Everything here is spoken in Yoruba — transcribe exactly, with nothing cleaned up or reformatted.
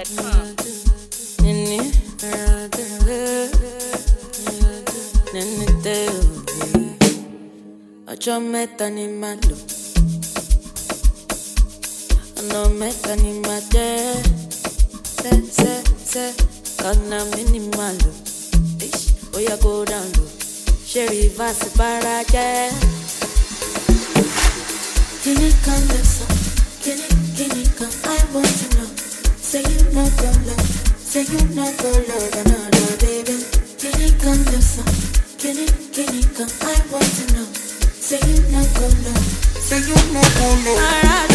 com. Ocho meta ni malo, no meta ni mate, se se se, kana minimalo. Ish, oya go down low, sherry vasi para je. Can you come listen? Can you can you come? I want to know. Say you not gonna love, say you not gonna love another baby. Can you come listen? Can you can you come? I want to know. Say you not gonna love, say you not gonna love.